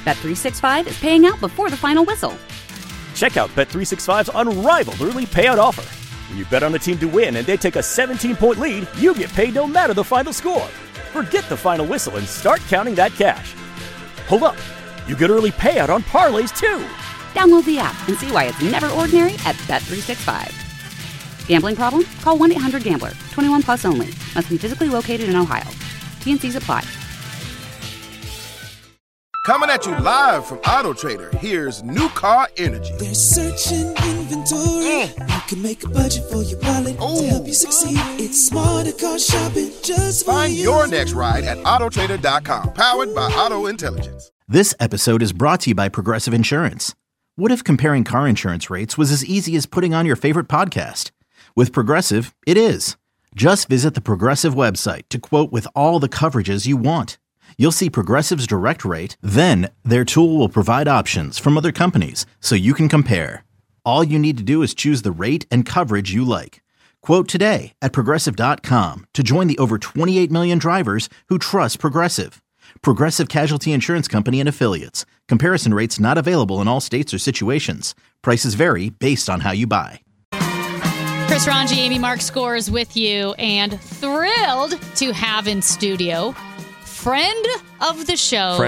Bet365 is paying out before the final whistle. Check out Bet365's unrivaled early payout offer. When you bet on a team to win and they take a 17-point lead, you get paid no matter the final score. Forget the final whistle and start counting that cash. Hold up. You get early payout on parlays, too. Download the app and see why it's never ordinary at Bet365. Gambling problem? Call 1-800-GAMBLER. 21 plus only. Must be physically located in Ohio. T&Cs apply. Coming at you live from Auto Trader, here's New Car Energy. They're searching inventory. You can make a budget for your wallet to help you succeed. It's smarter car shopping just for Find you. your next ride at autotrader.com. Powered by Auto Intelligence. This episode is brought to you by Progressive Insurance. What if comparing car insurance rates was as easy as putting on your favorite podcast? With Progressive, it is. Just visit the Progressive website to quote with all the coverages you want. You'll see Progressive's direct rate, then their tool will provide options from other companies so you can compare. All you need to do is choose the rate and coverage you like. Quote today at Progressive.com to join the over 28 million drivers who trust Progressive. Progressive Casualty Insurance Company and Affiliates. Comparison rates not available in all states or situations. Prices vary based on how you buy. Chris Ranji, Amy Mark Scores with you, and thrilled to have in studio friend of the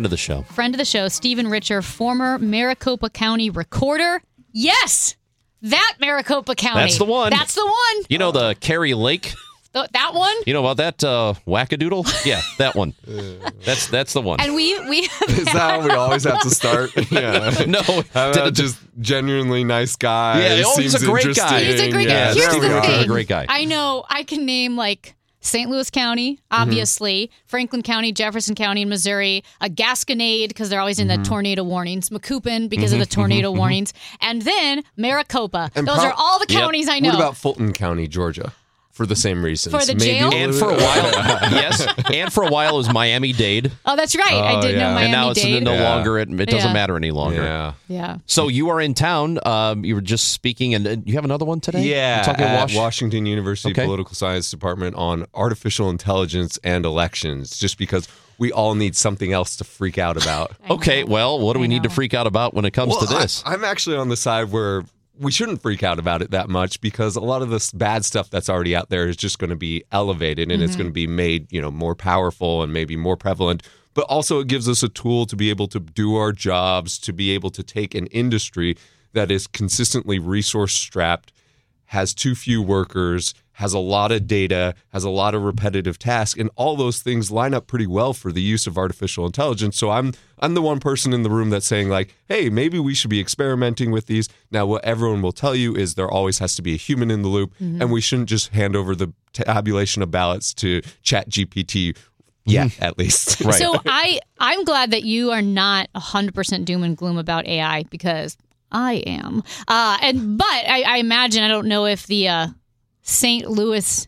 show, Stephen Richer, former Maricopa County recorder. Yes, that Maricopa County. That's the one. You know the Carrie Lake? That one? You know about that wackadoodle? Yeah, that one. That's the one. And we have Is that how we always have to start? Yeah. No. Just genuinely nice guy. Yeah, he's a great guy. He's a great guy. Yeah, Here's the thing. He's a great guy. I know I can name like St. Louis County, obviously, Franklin County, Jefferson County in Missouri, a Gasconade, because they're always in the tornado warnings, Macoupin, because of the tornado warnings, and then Maricopa. And Those are all the counties I know. What about Fulton County, Georgia? For the same reasons. For the jail? And for a while, yes. And for a while, it was Miami-Dade. Oh, that's right. I did know Miami-Dade. And now it's no longer, it doesn't matter any longer. Yeah. So you are in town. You were just speaking, and you have another one today? Yeah, You're talking at Washington University Okay. Political Science Department on artificial intelligence and elections, just because we all need something else to freak out about. Okay, well, what do we need to freak out about when it comes to this? I'm actually on the side where we shouldn't freak out about it that much, because a lot of this bad stuff that's already out there is just going to be elevated and it's going to be made, more powerful and maybe more prevalent. But also it gives us a tool to be able to do our jobs, to be able to take an industry that is consistently resource strapped, has too few workers, has a lot of data, has a lot of repetitive tasks, and all those things line up pretty well for the use of artificial intelligence. So I'm the one person in the room that's saying, like, hey, maybe we should be experimenting with these. Now, what everyone will tell you is there always has to be a human in the loop, and we shouldn't just hand over the tabulation of ballots to ChatGPT yet, at least. Right. So I'm glad that you are not 100% doom and gloom about AI, because I am. But I imagine, I don't know if the St. Louis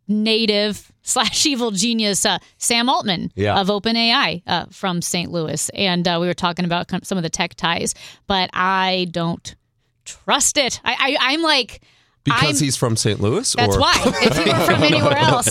native / evil genius Sam Altman of OpenAI from St. Louis. And we were talking about some of the tech ties, but I don't trust it. I'm like... Because he's from St. Louis? That's why. If he were from anywhere else.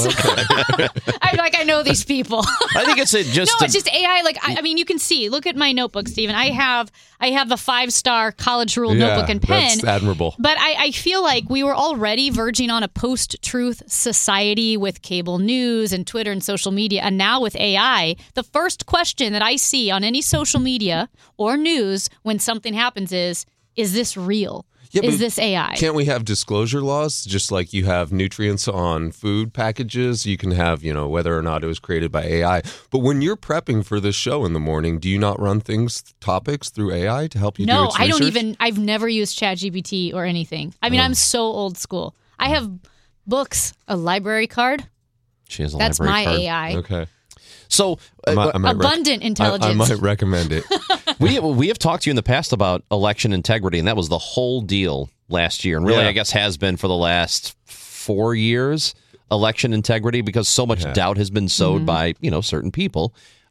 I'm like, I know these people. I think it's just... No, it's just AI. Like, I mean, you can see. Look at my notebook, Stephen. I have the 5-star college rule notebook and pen. That's admirable. But I feel like we were already verging on a post-truth society with cable news and Twitter and social media. And now with AI, the first question that I see on any social media or news when something happens is this real? Yeah, is this AI? Can't we have disclosure laws? Just like you have nutrients on food packages, you can have, whether or not it was created by AI. But when you're prepping for this show in the morning, do you not run topics through AI to help you do its research? No, I've never used ChatGPT or anything. I mean, I'm so old school. I have books, a library card. She has a That's library card. That's my AI. Okay. So abundant intelligence. I might recommend it. We have talked to you in the past about election integrity, and that was the whole deal last year, and really, I guess, has been for the last 4 years. Election integrity, because so much doubt has been sowed by certain people.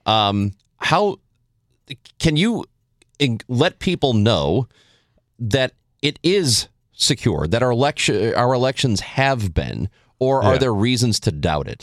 How can you let people know that it is secure, that our elections have been, or are there reasons to doubt it?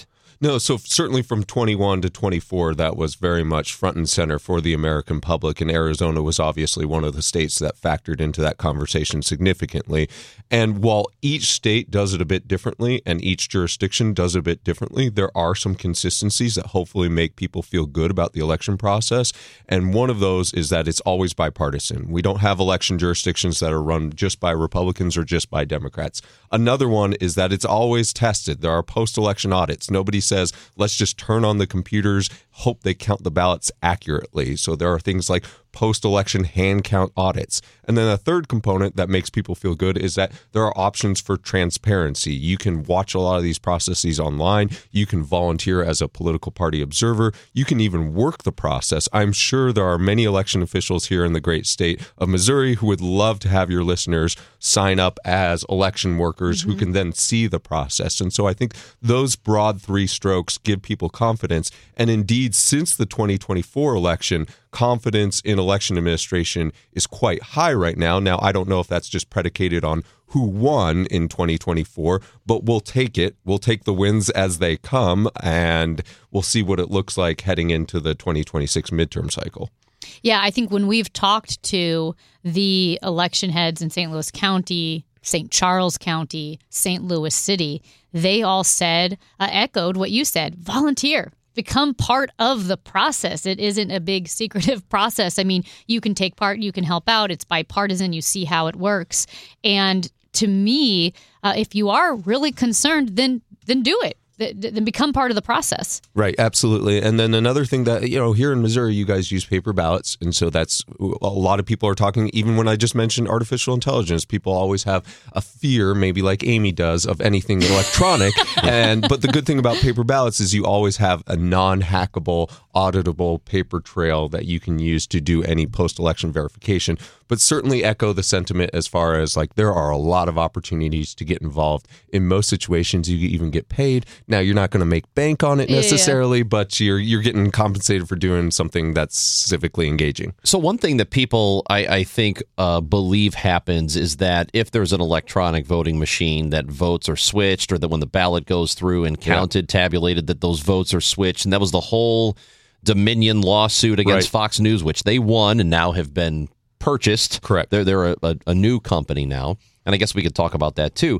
No, so certainly from 21 to 24, that was very much front and center for the American public, and Arizona was obviously one of the states that factored into that conversation significantly. And while each state does it a bit differently and each jurisdiction does it a bit differently, there are some consistencies that hopefully make people feel good about the election process. And one of those is that it's always bipartisan. We don't have election jurisdictions that are run just by Republicans or just by Democrats. Another one is that it's always tested. There are post-election audits. Nobody says, let's just turn on the computers, hope they count the ballots accurately. So there are things like post-election hand count audits. And then a third component that makes people feel good is that there are options for transparency. You can watch a lot of these processes online. You can volunteer as a political party observer. You can even work the process. I'm sure there are many election officials here in the great state of Missouri who would love to have your listeners sign up as election workers who can then see the process. And so I think those broad three strokes give people confidence. And indeed, since the 2024 election, confidence in election administration is quite high right now. Now, I don't know if that's just predicated on who won in 2024, but we'll take it. We'll take the wins as they come, and we'll see what it looks like heading into the 2026 midterm cycle. Yeah, I think when we've talked to the election heads in St. Louis County, St. Charles County, St. Louis City, they all said, echoed what you said, volunteer. Become part of the process. It isn't a big secretive process. I mean, you can take part, you can help out. It's bipartisan. You see how it works. And to me, if you are really concerned, then do it. Then become part of the process. Right, absolutely. And then another thing that, here in Missouri, you guys use paper ballots. And so that's a lot of people are talking, even when I just mentioned artificial intelligence, people always have a fear, maybe like Amy does, of anything electronic. But the good thing about paper ballots is you always have a non-hackable, auditable paper trail that you can use to do any post-election verification. But certainly echo the sentiment as far as there are a lot of opportunities to get involved. In most situations, you even get paid. Now, you're not going to make bank on it necessarily, but you're getting compensated for doing something that's civically engaging. So one thing that people, I think, believe happens is that if there's an electronic voting machine, that votes are switched, or that when the ballot goes through and counted, tabulated, that those votes are switched. And that was the whole Dominion lawsuit against Fox News, which they won and now have been purchased. Correct. They're a new company now. And I guess we could talk about that too.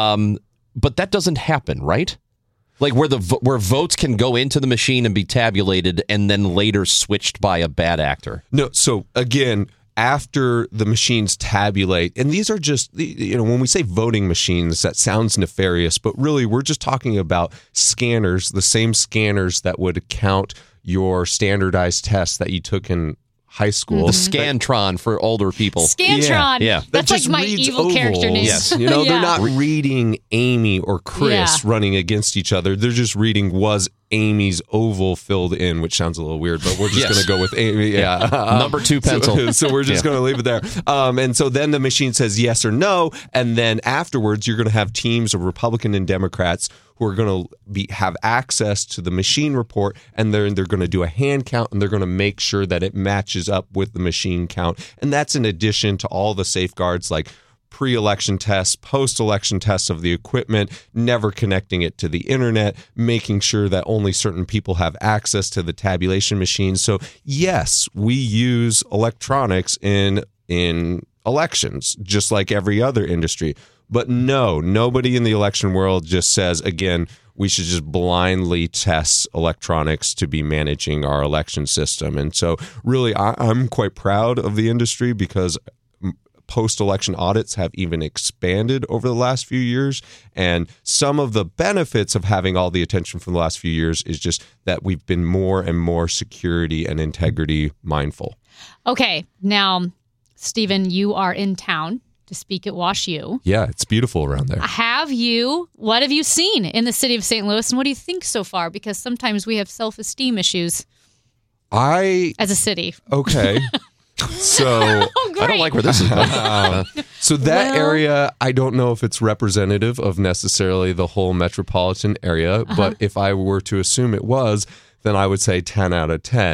But that doesn't happen, right? Where votes can go into the machine and be tabulated and then later switched by a bad actor. No, so again, after the machines tabulate, and these are just, when we say voting machines, that sounds nefarious, but really we're just talking about scanners, the same scanners that would count your standardized tests that you took in high school. The Scantron for older people. Scantron. Yeah. That's like my evil character name. Yes. They're not reading Amy or Chris running against each other. They're just reading, was Amy's oval filled in, which sounds a little weird, but we're just going to go with Amy. Yeah. Number 2 pencil. So we're just going to leave it there. And so then the machine says yes or no. And then afterwards, you're going to have teams of Republican and Democrats who are going to have access to the machine report, and they're going to do a hand count, and they're going to make sure that it matches up with the machine count. And that's in addition to all the safeguards like pre-election tests, post-election tests of the equipment, never connecting it to the internet, making sure that only certain people have access to the tabulation machines. So yes, we use electronics in elections, just like every other industry. But no, nobody in the election world just says, again, we should just blindly test electronics to be managing our election system. And so really, I'm quite proud of the industry because post-election audits have even expanded over the last few years. And some of the benefits of having all the attention from the last few years is just that we've been more and more security and integrity mindful. Okay. Now, Stephen, you are in town to speak at WashU. Yeah, it's beautiful around there. What have you seen in the city of St. Louis, and what do you think so far? Because sometimes we have self-esteem issues as a city. Okay. So I don't like where this is going. So that area, I don't know if it's representative of necessarily the whole metropolitan area, but if I were to assume it was, then I would say 10 out of 10.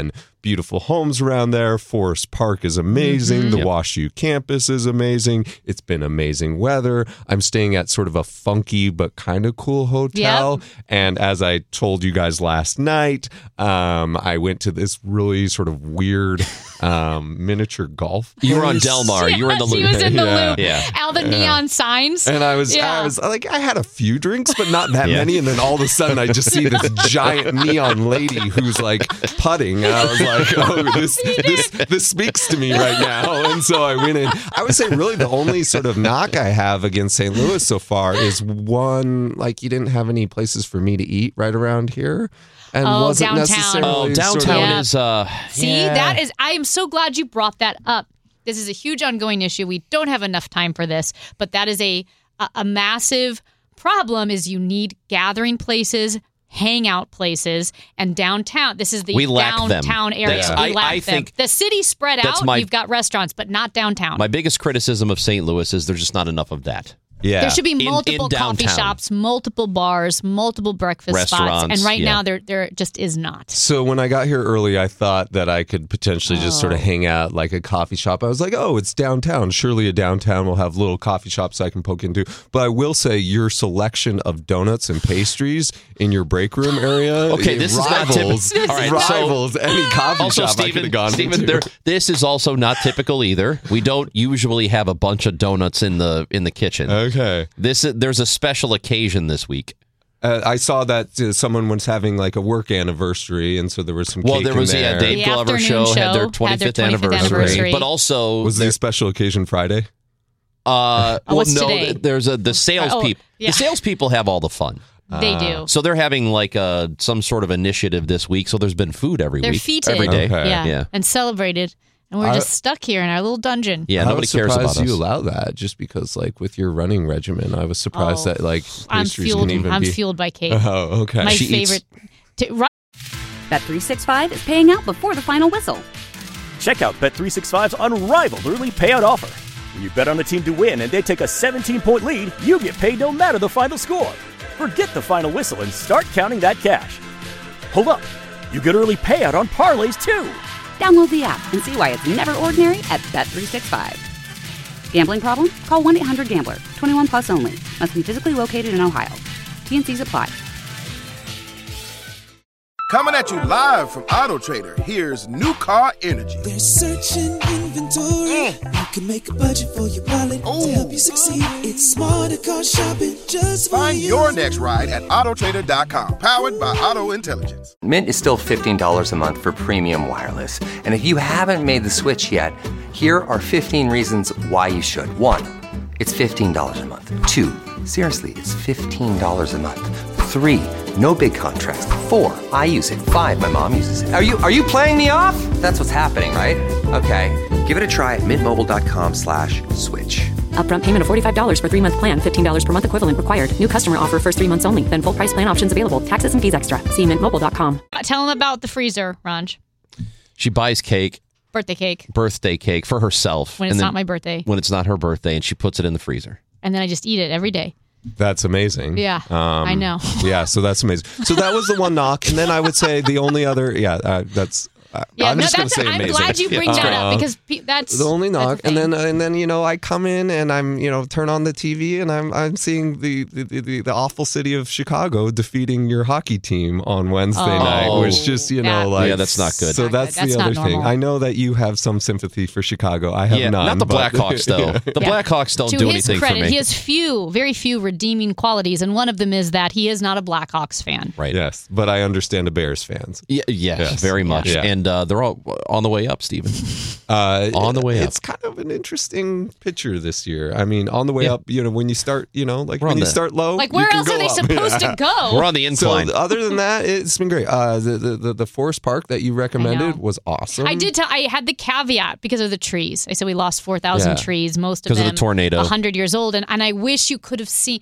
beautiful homes around there. Forest Park is amazing. The WashU campus is amazing. It's been amazing weather. I'm staying at sort of a funky but kind of cool hotel. And as I told you guys last night, I went to this really sort of weird miniature golf. You were on Del Mar. You were in the loop. He was in the loop. Yeah. All the neon signs. And I was like, I had a few drinks, but not that many. And then all of a sudden, I just see this giant neon lady who's like putting. And I was like, oh, this speaks to me right now. And so I went in. I would say really the only sort of knock I have against St. Louis so far is one, like you didn't have any places for me to eat right around here. And wasn't downtown. necessarily downtown is See, that is, I am so glad you brought that up. This is a huge ongoing issue. We don't have enough time for this, but that is a massive problem. Is you need gathering places, hangout places, and downtown. This is the downtown area. We lack them. think the city spread out. You've got restaurants, but not downtown. My biggest criticism of St. Louis is there's just not enough of that. Yeah. There should be multiple in coffee shops, multiple bars, multiple breakfast spots, and right now there just is not. So when I got here early, I thought that I could potentially just sort of hang out like a coffee shop. I was like, oh, it's downtown. Surely a downtown will have little coffee shops I can poke into. But I will say your selection of donuts and pastries in your break room area this rivals, is not typical. All right, rivals any coffee shop I could have gone to. This is also not typical either. We don't usually have a bunch of donuts in the kitchen. Okay. There's a special occasion this week. I saw that someone was having like a work anniversary, and so there was some cake there was in there. Dave Glover show had their 25th anniversary. But also was the special occasion Friday? Today? There's the salespeople. Yeah. The salespeople have all the fun. They do. So they're having like some sort of initiative this week. So there's been food every They're week, feted. every day. Okay. Yeah, and celebrated. And we're just stuck here in our little dungeon. Yeah, nobody cares about us. You allow that just because, like, with your running regimen, I was surprised that like pastries can even I'm be. fueled by cake. Oh, okay. My favorite. Bet365 is paying out before the final whistle. Check out Bet365's unrivaled early payout offer. When you bet on a team to win and they take a 17-point lead, you get paid no matter the final score. Forget the final whistle and start counting that cash. Hold up. You get early payout on parlays, too. Download the app and see why it's never ordinary at Bet365. Gambling problem? Call 1-800-GAMBLER. 21 plus only. Must be physically located in Ohio. T&Cs apply. Coming at you live from Auto Trader, here's New Car Energy. They're searching inventory. You can make a budget for your wallet to help you succeed. It's smarter car shopping just for Find you. your next ride at autotrader.com. Powered by Auto Intelligence. Mint is still $15 a month for premium wireless. And if you haven't made the switch yet, here are 15 reasons why you should. 1, it's $15 a month. 2, seriously, it's $15 a month. 3, no big contrast. 4, I use it. 5, my mom uses it. Are you playing me off? That's what's happening, right? Okay, give it a try at mintmobile.com/switch. Upfront payment of $45 for 3-month plan. $15 per month equivalent required. New customer offer first 3 months only. Then full price plan options available. Taxes and fees extra. See mintmobile.com. Tell them about the freezer, Ranj. She buys cake. Birthday cake for herself. When it's not my birthday. When it's not her birthday, and she puts it in the freezer. And then I just eat it every day. That's amazing. Yeah, I know. Yeah, so that's amazing. So that was the one knock, and then I would say the only other, that's. I'm just going to say amazing. I'm glad you bring that up because that's the only knock. And then I come in and I'm turn on the TV and I'm seeing the awful city of Chicago defeating your hockey team on Wednesday night, which just that's not good. So that's the other thing. I know that you have some sympathy for Chicago. I have none. Not the Blackhawks though. The Blackhawks don't do anything for me. To his credit, he has very few redeeming qualities, and one of them is that he is not a Blackhawks fan. Right. Yes, but I understand the Bears fans. Yes, very much. Yeah. And they're all on the way up, Stephen. On the way up. It's kind of an interesting picture this year. I mean, on the way up, when you start, when you start low, like where else are they supposed to go? We're on the incline. So other than that, it's been great. The Forest Park that you recommended was awesome. I did. I had the caveat because of the trees. I said we lost 4,000 trees, most of them because of the tornado, 100 years old, and I wish you could have seen.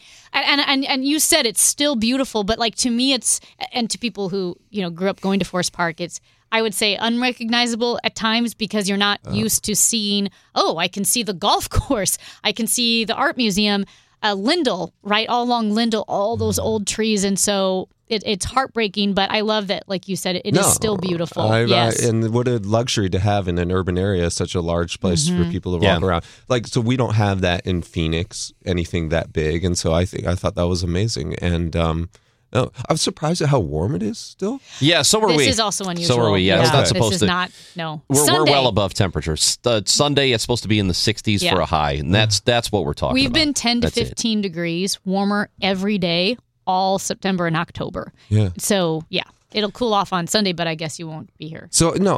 And you said it's still beautiful, but like to me, it's and to people who grew up going to Forest Park, it's. I would say unrecognizable at times because you're not used to seeing, I can see the golf course. I can see the art museum. Lindell, right? All along Lindell, all those old trees. And so it's heartbreaking, but I love that, like you said, it is still beautiful. Yes. And what a luxury to have in an urban area, such a large place for people to walk around. Like, so we don't have that in Phoenix, anything that big. And so I thought that was amazing. And I was surprised at how warm it is still. Yeah, so are we. This is also unusual. So are we. Yeah, it's not supposed this is to. Not, no. We're well above temperature. Sunday it's supposed to be in the 60s for a high, and that's what we're talking about. We've been 10 to 15 degrees warmer every day all September and October. Yeah. So, it'll cool off on Sunday, but I guess you won't be here. So, no,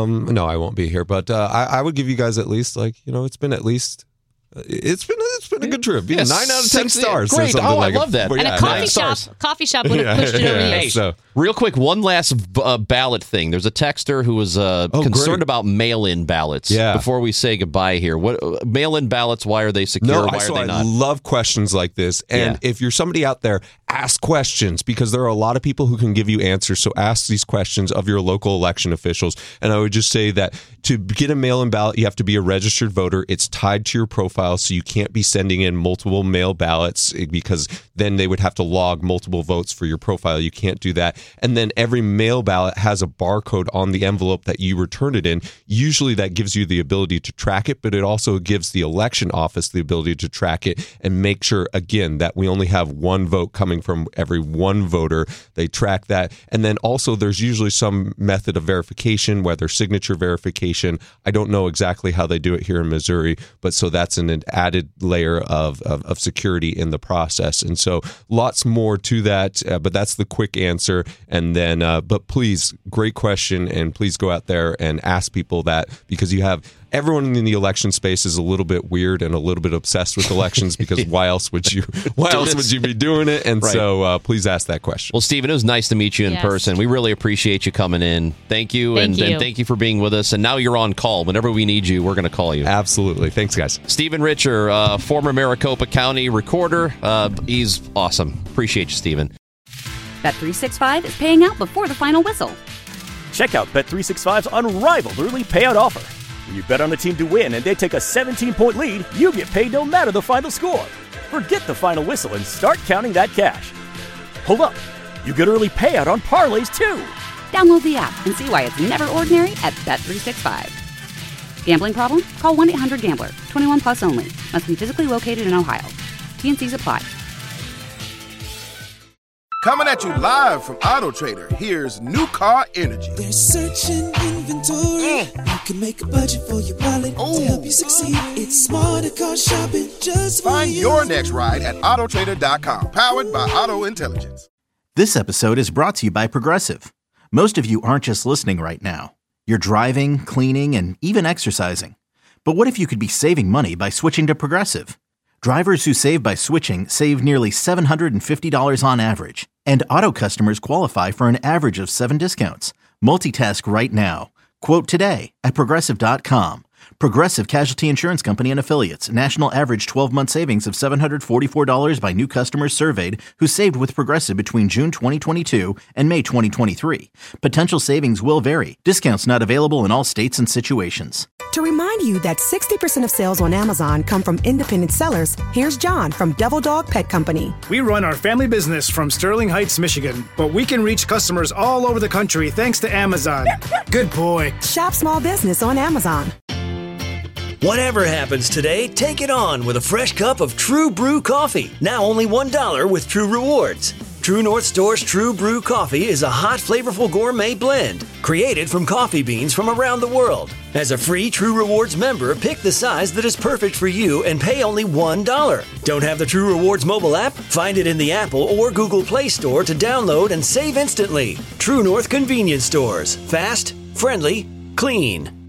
I won't be here, but I would give you guys at least, it's been at least... It's been a good trip. 9 out of 10 stars. Great. Or I love that. And a coffee shop would have pushed it over the edge. So. Real quick, one last ballot thing. There's a texter who was concerned about mail-in ballots. Yeah. Before we say goodbye here, what mail-in ballots? Why are they secure? Why are they not? I love questions like this. And if you're somebody out there, ask questions, because there are a lot of people who can give you answers. So ask these questions of your local election officials. And I would just say that to get a mail-in ballot, you have to be a registered voter. It's tied to your profile, so you can't be sending in multiple mail ballots, because then they would have to log multiple votes for your profile. You can't do that. And then every mail ballot has a barcode on the envelope that you return it in. Usually that gives you the ability to track it, but it also gives the election office the ability to track it and make sure, again, that we only have one vote coming from every one voter. They track that. And then also there's usually some method of verification, whether signature verification. I don't know exactly how they do it here in Missouri, but so that's an added layer of security in the process. And so lots more to that, but that's the quick answer. And then, but please, great question, and please go out there and ask people that, because you have everyone in the election space is a little bit weird and a little bit obsessed with elections, because why else would you be doing it? And so please ask that question. Well, Stephen, it was nice to meet you in person. We really appreciate you coming in. Thank you. And thank you for being with us. And now you're on call. Whenever we need you, we're going to call you. Absolutely. Thanks, guys. Stephen Richer, former Maricopa County recorder. He's awesome. Appreciate you, Stephen. Bet365 is paying out before the final whistle. Check out Bet365's unrivaled early payout offer. When you bet on a team to win and they take a 17-point lead, you get paid no matter the final score. Forget the final whistle and start counting that cash. Hold up. You get early payout on parlays, too. Download the app and see why it's never ordinary at Bet365. Gambling problem? Call 1-800-GAMBLER. 21 plus only. Must be physically located in Ohio. T&Cs apply. Coming at you live from Auto Trader, here's New Car Energy. They're searching inventory. You can make a budget for your wallet to help you succeed. It's smarter car shopping just for Find your next ride at autotrader.com. Powered by Auto Intelligence. This episode is brought to you by Progressive. Most of you aren't just listening right now. You're driving, cleaning, and even exercising. But what if you could be saving money by switching to Progressive? Drivers who save by switching save nearly $750 on average. And auto customers qualify for an average of 7 discounts. Multitask right now. Quote today at Progressive.com. Progressive Casualty Insurance Company and Affiliates. National average 12-month savings of $744 by new customers surveyed who saved with Progressive between June 2022 and May 2023. Potential savings will vary. Discounts not available in all states and situations. To remind you that 60% of sales on Amazon come from independent sellers, here's John from Devil Dog Pet Company. We run our family business from Sterling Heights, Michigan, but we can reach customers all over the country thanks to Amazon. Good boy. Shop small business on Amazon. Whatever happens today, take it on with a fresh cup of True Brew coffee. Now only $1 with True Rewards. True North Store's True Brew coffee is a hot, flavorful gourmet blend created from coffee beans from around the world. As a free True Rewards member, pick the size that is perfect for you and pay only $1. Don't have the True Rewards mobile app? Find it in the Apple or Google Play Store to download and save instantly. True North Convenience Stores. Fast, friendly, clean.